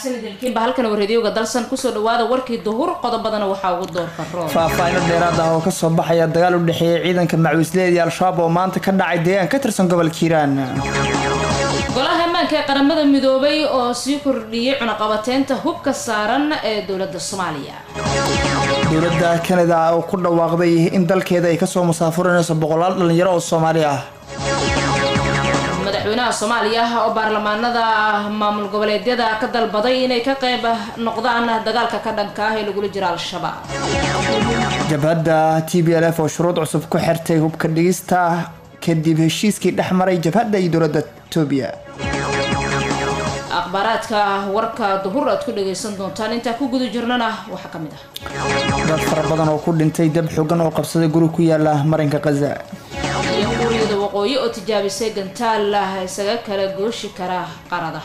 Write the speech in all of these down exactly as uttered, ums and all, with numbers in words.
wanaagsan idinkiin ba halkan waradiyoga dalsan kusoo dhawaada warkii duhur qodobadana waxaa ugu doorka roob faahfaahin dheeraad ah oo ka soo baxaya dagaal u dhaxeeyay ciidanka macwiisleed al-shabaab oo maanta ka dhacay deegaan ka tirsan gobolka Hiiraan golaha ammaanka ee qaramada midoobay oo sii kordhiyay cunaqabateynta hubka saaran ee dowladda Soomaaliya dowladda Canada oo ku dhawaaqday in dalkeeda ay ka soo musaafurinayso boqolaal dhalinyaro oo Soomaali ah madaxweynaha Soomaaliya oo baarlamaanada maamul goboleedyada ka dalbaday inay ka qayb noqdaan dagaalka ka dhanka ah ee lagu jiro al-shabaab jabhadda T B L F oo shuruud cusub ku xirtay hubka dhigista kadib heshiiskii dhexmaray jabhadda iyo dowladda Itoobiya akhbaraadka warka duhur aad ku dhageysan doontaan inta ku guda jirnana waxa kamid ah dad fara badan oo ku dhintay dab xooggan oo qabsaday guri ku yaala marinka Gaza iyo guriyada waqooyi oo tijaabisay gantaal isaga kala gooshi kara qarada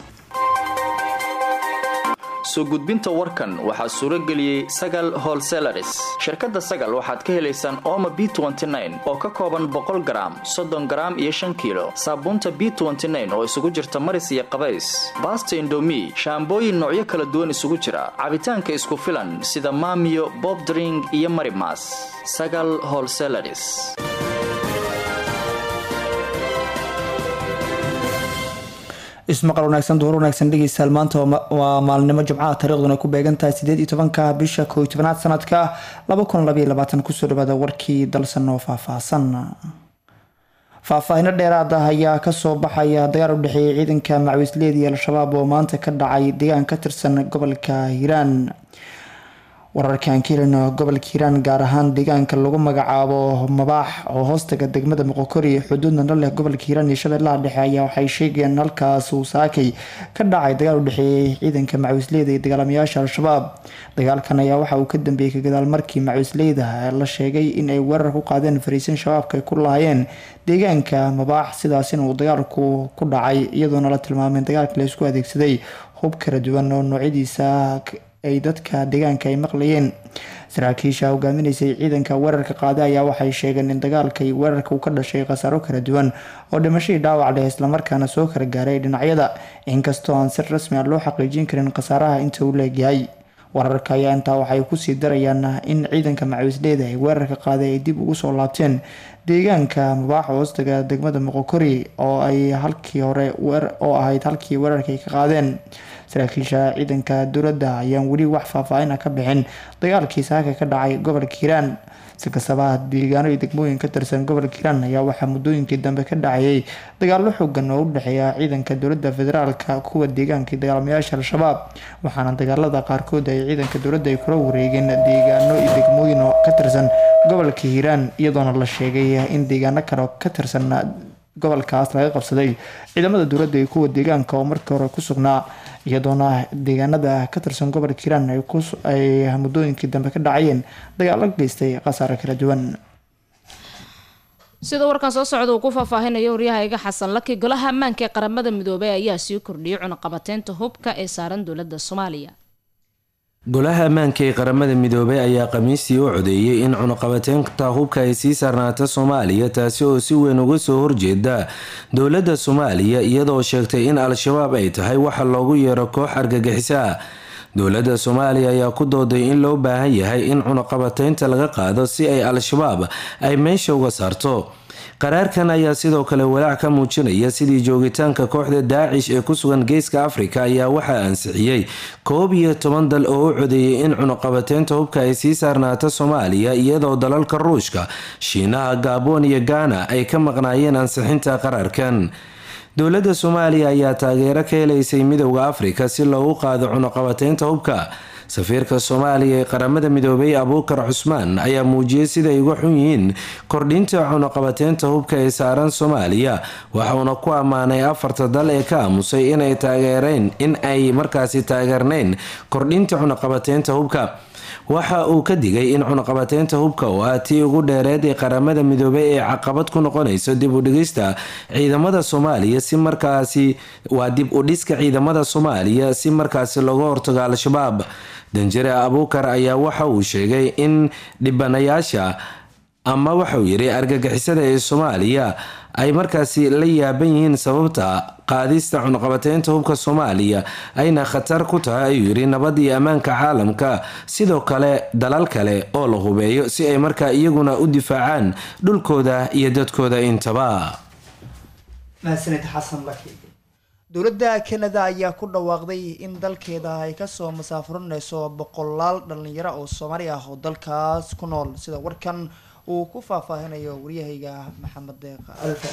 soo gudbinta warkan waxaa suuro geliyay Sagal Wholesalers shirkadda Sagal waxaad ka helaysaan Omo B twenty nine oo ka kooban boqol gram soddon gram iyo shan kiilo saabuunta B twenty nine oo isugu jirta maris iyo qabays basta Indomie shaambooyin noocyo kala duwan isugu jira cabitaanka isku filan sida Maamiyo Bob Drink iyo Marimas Sagal Wholesalers ismaqal wanaagsan duhur wanaagsan dhageystayaal maanta waa maalnimo jimcaha taariikhduna ku beegan tahay sideed iyo tobanka bisha kow iyo tobanaad sanadka laba kun laba iyo labaatan kusoo dhawaada warkii dalsan oo faahfaahsan faahfaahino dheeraad ah ayaa kasoo baxaya dagaal u dhexeeyay ciidanka macwiisleed iyo al-shabaab oo maanta ka dhacay deegaan ka tirsan gobolka Hiiraan wararkan kiilano gobolka Hiiraan gaar ahaan deegaanka lagu magacaabo Mabaax oo hoostaga degmada Moqokori xuduudna la leh gobolka Hiiraan iyo Shabeellaha Dhexe ayaa waxay sheegeen halkaas uu saakay ka dhacay dagaal u dhexeeyay ciidanka macwiisleed iyo dagaalamayaasha al-shabaab dagaalkan ayaa waxa uu ka dambeeyay ka gadaal markii macwiisleeda la sheegay in ay weerar ku qaadeen fariisin shabaabka ku laayeen deegaanka Mabaax sidaas in uu dagaalku ku dhacay iyadoo la tilmaamay dagaalka la isku adeegsaday hub kala duwan oo noocyadiisa ay dadka deegaanka ay maqlayeen saraakiisha hogaaminaysay ciidanka weerarka qaaday ayaa waxay sheegeen in dagaalka iyo weerarka uu ka dhashay khasaaro kala duwan oo dhimasho dhaawac leh isla markaana soo kala gaaray dhinacyada inkastoo aan si rasmi ah loo xaqiijin karin khasaaraha inta uu leeyahay wararka ayaa intaa waxay ku sii darayaan in ciidanka macwiisleeda ay weerarka qaaday ay dib ugu soo laabteen deegaanka Mabaax hoostaga degmada Moqokori oo ay halkii hore oo ahayd halkii weerarka ay ka qaadeen saraakiisha ciidanka dowladda ayaan weli wax faahfaahin ka bixin dagaalkii saaka ka dhacay gobolka Hiiraan si kastaba deegaano iyo degmooyin ka tirsan gobolka Hiiraan ayaa waxaa muddooyinkii dambe ka dhacayay dagaallo xooggan oo u dhexeeya ciidanka dowladda federaalka kuwa deegaanka dagaalamayaasha al-shabaab waxaana dagaalada qaarkood ay ciidanka dowladda ay kula wareegeen deegaano iyo degmooyin oo ka tirsan gobolka Hiiraan iyadoona la sheegay in deegaano kale ka tirsan gobolkaas laga qabsaday ciidamada dowladda iyo kuwa deegaanka oo markii hore ku sugnaa iyadoona deegaanada ka tirsan gobolka Hiiraan ay ku ay muddooyinkii dambe ka dhacayeen dagaalo geystay khasaare kala duwan sida warkan soo socda uu ku faahfaahinayo wariyahayga Xasan Laki golaha ammaanka ee qaramada midoobay ayaa sii kordhiyay cunaqabateynta hubka ee saaran dowladda Soomaaliya golaha ammaanka ee qaramada midoobay ayaa khamiistii u codeeyay in cunaqabateynta hubka ay sii saarnaato Soomaaliya taasi oo si weyn uga soo horjeeda dowladda Soomaaliya iyadoo sheegtay in al-shabaab ay tahay waxa loogu yeero koox argagixisa dowladda Soomaaliya ayaa ku dooday in loo baahan yahay in cunaqabateynta laga qaado si ay al-shabaab ay meesha uga saarto qaraarkan ayaa sidoo kale walaac ka muujinaya sidii joogitaanka kooxda Daacish ee ku sugan geeska Afrika ayaa waxaa ansixiyay koob iyo toban dal oo u codeeyay in cunaqabateynta hubka ay sii saarnaato Soomaaliya iyadoo dalalka Ruushka, Shiinaha, Gabon iyo Ghana ay ka maqnaayeen ansixinta qaraarkan dowladda Soomaaliya ayaa taageero ka helaysay midowga Afrika si loogu qaado cunaqabateynta hubka safiirka Soomaaliya ee qaramada midoobay Abuukar Cusmaan ayaa muujiyay sida ay uga xun yihiin kordhinta cunaqabateynta hubka ee saaran Soomaaliya waxaana ku amaanay afarta dal ee ka aamusay inay taageereen in ay markaasi taageerneen kordhinta cunaqabateynta hubka waxa uu ka digay in cunaqabateynta hubka oo ah tii ugu dheereed ee qaramada midoobay ee caqabad ku noqonayso dib u dhigista ciidamada Soomaaliya si markaasi waa dib u dhiska ciidamada Soomaaliya si markaasi looga hortago al-shabaab danjire Abuukar ayaa waxa uu sheegay in dhibanayaasha ama waxauu yidhi argagixisada ee soomaaliya ay markaasi la yaaban yihiin sababta qaadista cunaqabateynta hubka soomaaliya ayna khatar ku tahay ayuu yidhi nabad iyo ammaanka caalamka sidoo kale dalal kale oo la hubeeyo si ay markaa iyaguna u difaacaan dhulkooda iyo dadkooda intaba. mahadsanid xasan laki. dowladda Canada ayaa ku dhawaaqday in dalkeeda ay kasoo masaafurinayso boqolaal dhalinyaro oo Soomaali ah oo dalkaas ku nool sida warkan uu ku faahfaahinayo wariyahayga Maxamed Deeq Alfa.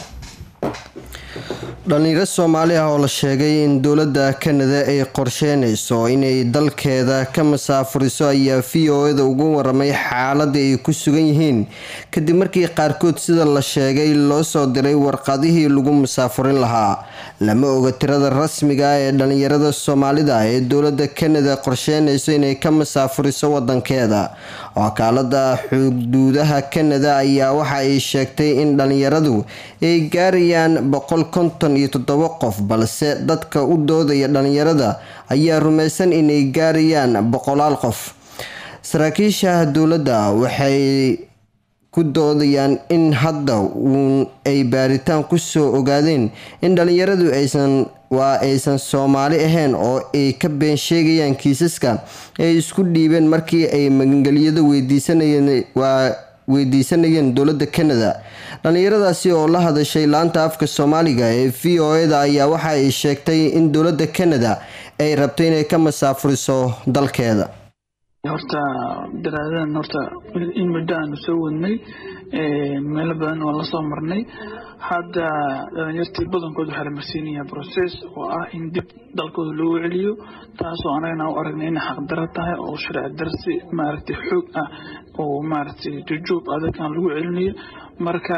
dhalinyaro Soomaali ah oo la sheegay in dowladda Canada ay qorsheynayso inay dalkeeda ka masaafuriso ayaa V O A da ugu waramay xaaladda ay ku sugan yihiin kadib markii qaarkood sida la sheegay loo soo diray warqadihii lagu masaafurin lahaa. lama oga tirada rasmiga ah ee dhalinyarada Soomaalida ee dowladda Canada qorsheynayso inay ka masaafuriso wadankeeda. wakaalada xuduudaha Canada ayaa waxa ay sheegtay in dhalinyaradu ay gaarayaan boqol konton iyo toddoba qof balse dadka u doodaya dhalinyarada ayaa rumaysan inay gaarayaan boqolaal qof. saraakiisha dowladda waxay ku doodayaan in hadda uun ay baaritaan ku soo ogaadeen in dhalinyaradu aysan waa aysan Soomaali ahayn oo ay ka been sheegayaan kiisaska ay isku dhiibeen markii ay magangeliyada weydiisanayeen waa weydiisanayeen dowladda Canada. dhalinyaradaasi oo la hadashay laanta afka Soomaaliga ee V O A da ayaa waxa ay sheegtay in dowladda Canada ay rabto inay ka masaafuriso dalkeeda. horta daraadan horta in madaan soo wadnay ee meel badan oo la soo marnay hadda dhalinyartii badankood waxa la marsiinaya process oo ah in dib dalkooda loo celiyo taasoo anagana u aragnay in xaq daro tahay oo sharci darsi maaragtay xoog ah oo maaragtay jujuub adag aan lagu celinayo marka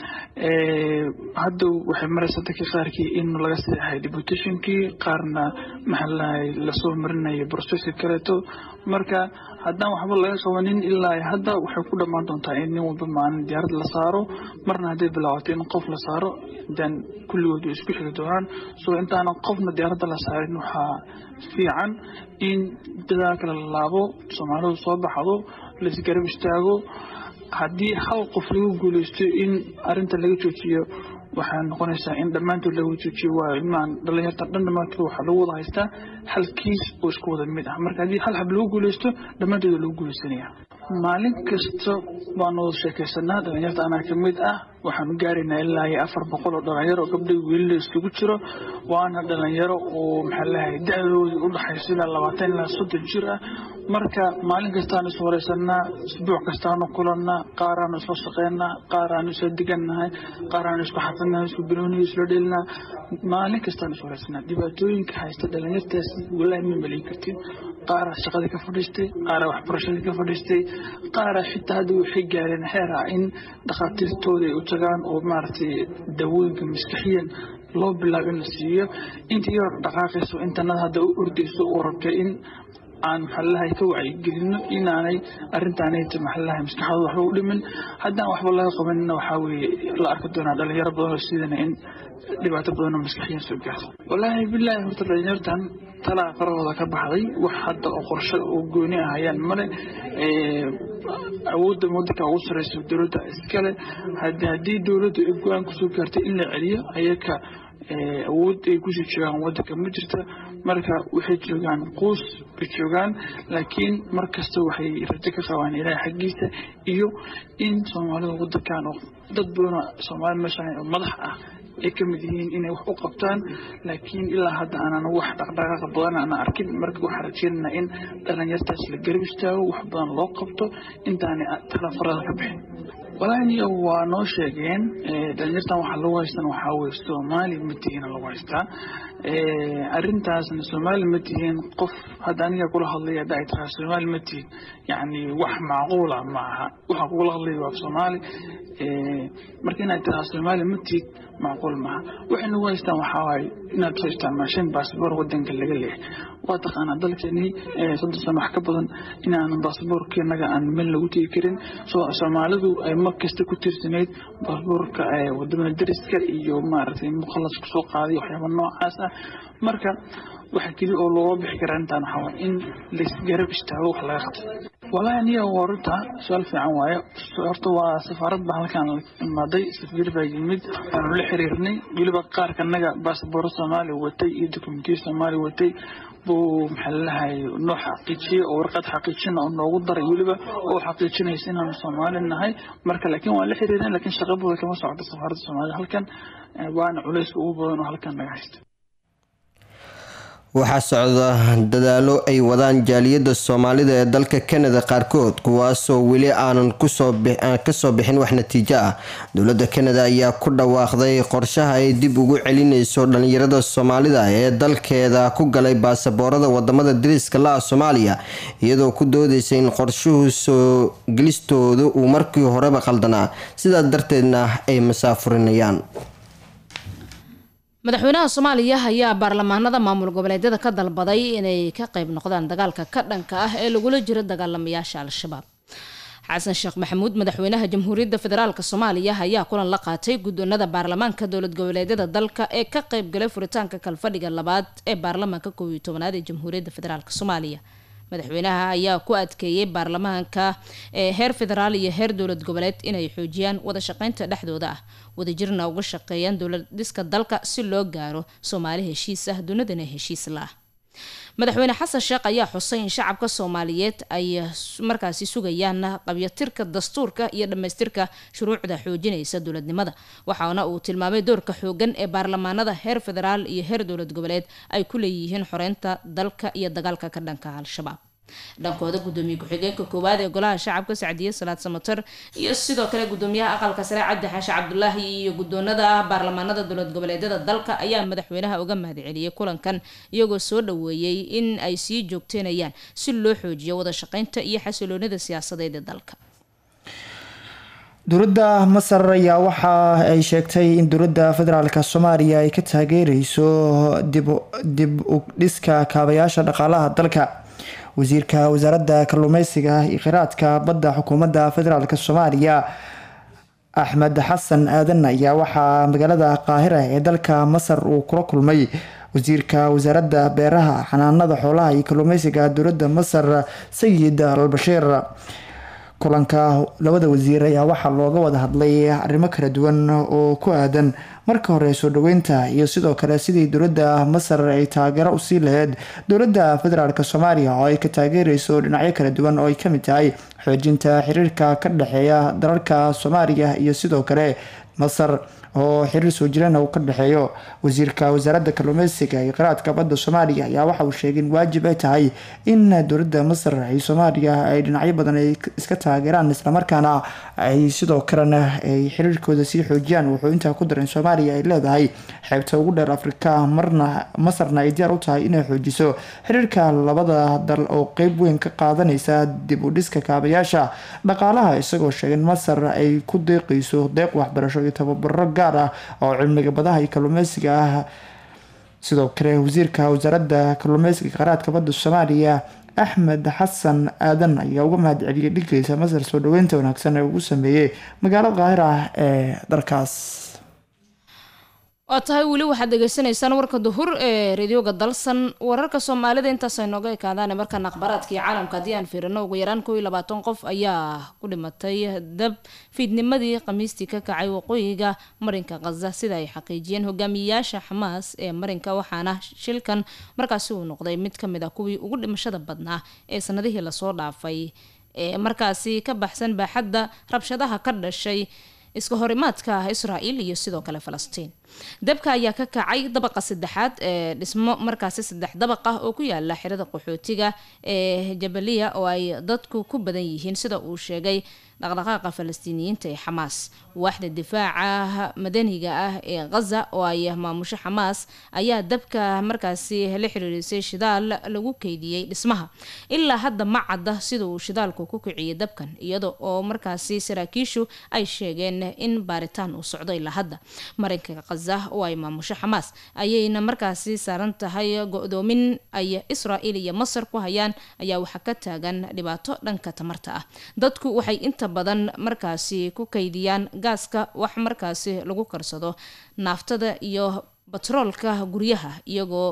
ee hadda waxay maraysaa dadka qaarkii in laga saxay deputationkii qaarna maxallahay la soo marinayo processka kaleeto marka haddaan waxba laga qabanin ilaa hadda waxay ku dhamaan doontaa in nin walba maalin diyaarad la saaro marna hadday bilaabato in qof la saaro dan kulligood isku xigi doonaan soo intaan qofna diyaaradda la saarin waxaa fiican in dadaalka la laabo Soomaalidu soo baxdo la isgarab istaago haddii hal qof lagu guuleysto in arinta laga joojiyo waxaa noqonaysaa in dhammaantood lagu joojiyo waa imaan dhalinyarta dhan dhammaantood waxaa lagu wada haystaa hal kiis oo isku wada mid ah marka haddii hal hab lagu guuleysto dhammaantood lagu guuleysanaya maalin kasta baanu sheekaysanaa dhalinyarta anaa ka mid ah waxaanu gaaraynaa ilaa iyo afar boqol oo dhalinyaro gabdho wiilal isugu jiro waana dhalinyaro oo maxaa lahayd da'doodu u dhaxaysa ilaa labaatan ilaa soddon jir ah marka maalin kastaanu is wareysanaa isbuuc kastaanu kulanaa qaaraanu isla shaqeynaa qaaraanu isla diganahay qaaraanu isku xasannahay isku bilooniyo isla dhelinaa maalin kastaanu is wareysanaa dhibaatooyinka haysta dhalinyartaas walaahi ma maleyn kartid qaara shaqada ka fadhiistay qaara waxbarashada ka fadhiistay qaara xitaa hadda waxay gaareen heer ah in dhakhaatiirtooda ay u tagaan oo maaragtay dawooyinka maskaxiyan loo bilaabo in la siiyo intii yar dhaqaaqayso intanada hadda u ordayso oo rabtay in aan maxallahay ka wacyigelino inaanay arrintaanayta maxallahay maskaxdooda waxba u dhimin haddaan waxba laga qabanina waxaa weeye la arki doonaa dhalinyaro badan oo sidana in dhibaato badan oo maskaxiyan soo gaarto wallaahi billaahi horta dhalinyartan talaa qarahooda ka baxday wax hadda oo qorshe oo gooni ah ayaan male awoodda waddanka ugu sarreysa dowladda iskale haddii dowladdu ay go-aan kusoo gaartay in la celiyo ayaka awood ay kusii joogaan waddanka ma jirta marka waxay joogaan quus bay joogaan laakiin mar kasta waxay rajo ka qabaan ilaahay xaggiisa iyo in soomaalida waddankan oo dad badan oo soomaali meeshaan oo madax ah ay ka mid yihiin inay wax u qabtaan laakiin ilaa hadda aanan wax dhaqdhaqaaq badan aan arkin marka waxaan rajeynaynaa in dhalinyartaas la garab istaago wax badan loo qabto intaanay talafarada ka bixin walahi waa noo sheegeen dhalinyartan waxa lagu haystaan waxaa weeye Soomaali ma tihiin lagu haystaa arrintaasna Soomaali ma tihiin qof hadda aniga kula hadlaya daayta Soomaali ma tihiin yani wax macquul ah maaha waxa kula hadlaya waa Soomaali marka inaad tahay Soomaali ma tihiin macquul maaha waxayna u haystaan waxaa waaye inaad soo isticmaashaan baasaboor waddanka laga leeyahay waa taqaanaa dalkeeni soddon sano wax ka badan inaan baasaboorkeenaga aan meel lagu tegi karin soo Soomaalidu ay mar kasta ku tirsanayd baasaboorka wadamada dariska iyo maaragtay muqallas ku soo qaaday waxyaabo noocaas ah marka waxa kali oo loo bixi karaa intaan waxa in la isgarab istaago wax laga qabto والله أنا ورطة سؤال في عوايا صرت وسفارة بحالكان الماضي سفير باجمد أنا لحريرني يقول بقى قارك النجا باسبور الصومالي وتي يدكمنتي الصومالي وتي بو محلها نوع حقيقي أو ورقة حقيقية أو وضر يقول بقى أو حقيقية يسنا الصومالي النهاية مركز لكن ولا حريرني لكن شغبه كما صعد السفارة الصومالية هل كان وأنا عليس أوبا وهل كان نجحت waxaa socda dadaalo ay wadaan jaaliyada Soomaalida ee dalka Canada qaarkood kuwaasoo weli aanan ku soo ka soo bixin wax natiijo ah dawladda Canada ayaa ku dhawaaqday qorshaha ay dib ugu celinayso dhalinyarada Soomaalida ee dalkeeda ku galay baasaboorada wadamada dariska la Soomaaliya iyadoo ku doodaysa in qorshuhu soo galistoodu uu markii horeba qaldanaa sidaa darteedna ay masaafurinayaan madaxweynaha Soomaaliya ayaa baarlamaanada maamul goboleedyada ka dalbaday inay ka qayb noqdaan dagaalka ka dhanka ah ee lagu jiro dagaalamayaasha al-shabaab xasan sheekh maxamuud madaxweynaha jamhuuriyadda federaalka Soomaaliya ayaa kulan la qaatay gudoonada baarlamaanka dowlad goboleedyada dalka ee ka qayb galay furitaanka kalfadhiga labaad ee baarlamaanka koob iyo tobanaad ee jamhuuriyadda federaalka Soomaaliya madaxweynaha ayaa ku adkeeyay baarlamaanka ee heer federaal iyo heer dowlad goboleed inay xoojiyaan wada shaqeynta dhexdooda ah wadajirna uga shaqeeyaan dowlad dhiska dalka si loo gaaro Soomaali heshiis ah dunidana heshiis la madaxweyne xasan sheekh ayaa xusay in shacabka Soomaaliyeed ay markaasi sugayaan qabyatirka dastuurka iyo dhameystirka shuruucda xoojinaysa dowladnimada waxaana uu tilmaamay doorka xoogan ee baarlamaanada heer federaal iyo heer dowlad goboleed ay ku leeyihiin xoreynta dalka iyo dagaalka ka dhanka al-shabaab dhankooda gudoomiye ku-xigeenka koowaad ee golaha shacabka Sacdiye Salaad Samatar iyo sidoo kale gudoomiyaha aqalka sare Cabdi Xaashi Cabdullaahi iyo gudoonada baarlamaanada dowlad goboleedyada dalka ayaa madaxweynaha uga mahadceliyay kulankan iyagoo soo dhaweeyay in ay sii joogteynayaan si loo xoojiyo wada shaqeynta iyo xasiloonida siyaasadeed ee dalka dowladda Masar ayaa waxa ay sheegtay in dowladda federaalka Soomaaliya ay ka taageerayso dib dib u dhiska kaabayaasha dhaqaalaha dalka wasiirka wasaaradda kalluumeysiga iyo kheyraadka badda xukuumadda federaalka Soomaaliya Axmed Xasan Aadan ayaa waxaa magaalada Qaahira ee dalka Masar uu kula kulmay wasiirka wasaaradda beeraha xanaanada xoolaha iyo kalluumeysiga dowladda Masar Sayid Al-Bashiir kulanka labada wasiir ayaa waxaa looga wada hadlay arrimo kala duwan oo ku aadan marka hore soo dhaweynta iyo sidoo kale sidii dowladda Masar ay taageero u sii lahayd dowladda federaalka Soomaaliya oo ay ka taageerayso dhinacyo kala duwan oo ay ka mid tahay xoojinta xiriirka ka dhaxeeya dalalka Soomaaliya iyo sidoo kale Masar oo xiriir soo jireen oo ka dhaxeeyo wasiirka wasaaradda kalluumeysiga iyo kheyraadka badda Soomaaliya ayaa waxa uu sheegay in waajib ay tahay in dowladda Masar ay Soomaaliya ay dhinacyo badan ay iska taageeraan isla markaana ay sidoo kalena ay xiriirkooda sii xoojiyaan wuxuu intaa ku daray Soomaaliya ay leedahay xeebta ugu dheer Afrika marna Masarna ay diyaar u tahay inay xoojiso xiriirka labada dal oo qayb weyn ka qaadanaysa dib u dhiska kaabayaasha dhaqaalaha isagoo sheegay in Masar ay ku deeqayso deeq waxbarasho iyo tababaro gaar ah oo cilmiga badaha iyo kalluumeysiga ah sidoo kale wasiirka wasaaradda kalluumeysiga iyo kheyraadka badda Soomaaliya Axmed Xasan Aadan ayaa uga mahadceliyay dhigaysa Masar soo dhaweynta wanaagsan ee uu sameeyay magaalada Qaahira ee dalkaas waa tahay weli waxaad dhageysanaysaan warka duhur ee radioga dalsan wararka Soomaalida intaas ay nooga ekaadaan markaan akhbaraadkii caalamka hadii aan fiirino ugu yaraan kow iyo labaatan qof ayaa ku dhimatay dab fiidnimadii Khamiistii ka kacay waqooyiga marinka Gaza sida ay xaqiijiyeen hogaamiyayaasha Xamaas ee marinka waxaana shilkan markaasi uu noqday mid ka mid ah kuwii ugu dhimashada badnaa ee sanadihii la soo dhaafay ee markaasi ka baxsan baaxadda rabshadaha ka dhashay iska horimaadka Israa'iil iyo sidoo kale Falastiin dabka ayaa ka kacay dabaqa saddexaad ee dhismo markaasi saddex dabaq ah oo ku yaala xirada qaxootiga ee Jabaliya oo ay dadku ku badan yihiin sida uu sheegay dhaqdhaqaaqa Falastiiniyiinta ee Xamaas waaxda difaaca madaniga ah ee Gaza oo ay maamusho Xamaas ayaa dabka markaasi la xiriirisay shidaal lagu keydiyay dhismaha ilaa hadda ma cadda sida uu shidaalku ku kiciyay dabkan iyadoo oo markaasi saraakiishu ay sheegeen in baaritaan uu socdo ilaa hadda marinka Gaza oo ay maamusho Xamaas ayayna markaasi saaran tahay go'doomin ay Israa'iil iyo Masar ku hayaan ayaa waxa ka taagan dhibaato dhanka tamarta ah dadku waxay inta badan markaasi ku kaydiyaan gaaska wax markaasi lagu karsado naaftada iyo batroolka guryaha iyagoo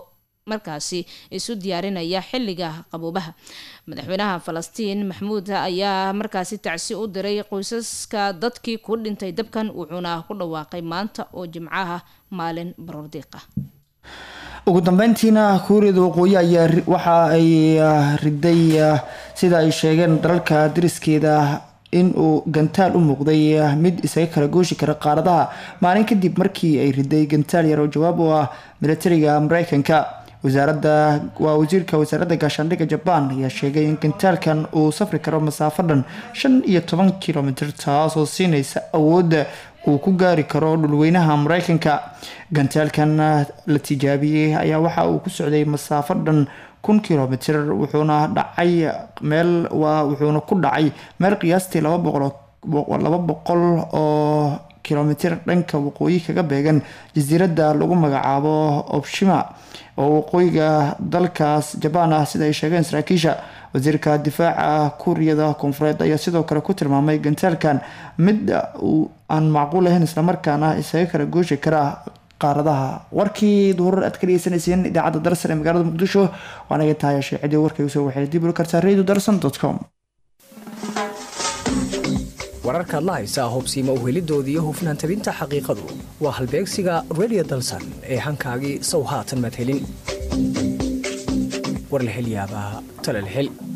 markaasi isu diyaarinaya xilliga qaboobaha. madaxweynaha Falastiin Maxmuud ayaa markaasi tacsi u diray qoysaska dadkii ku dhintay dabkan wuxuuna ku dhawaaqay maanta oo Jimcaha maalin baroordiiq ah. ugu dambeyntiina kuuriyada waqooyi ayaa waxa ay riday sida ay sheegeen dalalka diriskeeda in uu gantaal u muuqday mid isaga kala gooshi kara qaaradaha maalin kadib markii ay riday gantaal yar oo jawaab u ah militariga Mareykanka. wasaaradda waa wasiirka wasaaradda gaashaandhigga Japan ayaa sheegay in gantaalkan uu safri karo masaafo dhan shan iyo toban kiiloomitir taasoo siinaysa awood uu ku gaari karo dhulweynaha Mareykanka. gantaalkan la tijaabiyay ayaa waxa uu ku socday masaafo dhan kun kiiloomitir wuxuuna dhacay meel waa wuxuuna ku dhacay meel qiyaastii laba boqol oo kiiloomitir dhanka waqooyi kaga beegan jasiiradda lagu magacaabo Oshima oo waqooyiga dalkaas Japan ah sida ay sheegeen saraakiisha. wasiirka difaaca Kuuriyada Koonfureed ayaa sidoo kale ku tilmaamay gantaalkan mid aan macquul ahayn isla markaana isaga kala gooshi kara qaaradaha. warkii duhur aad ka dhegeysaneyseen idaacadda Darsan ee magaalada Muqdisho waana ay tahay shaacidii warkaygu soo waxay dib u kartaa radio darsan dot com. wararka la haysa hubsiima u helidoodii iyo hufnaan tabinta xaqiiqadu waa halbeegsiga Radio Dalsan ee hankaagii sow haatan mad helin war la hel yaabaa tala la hel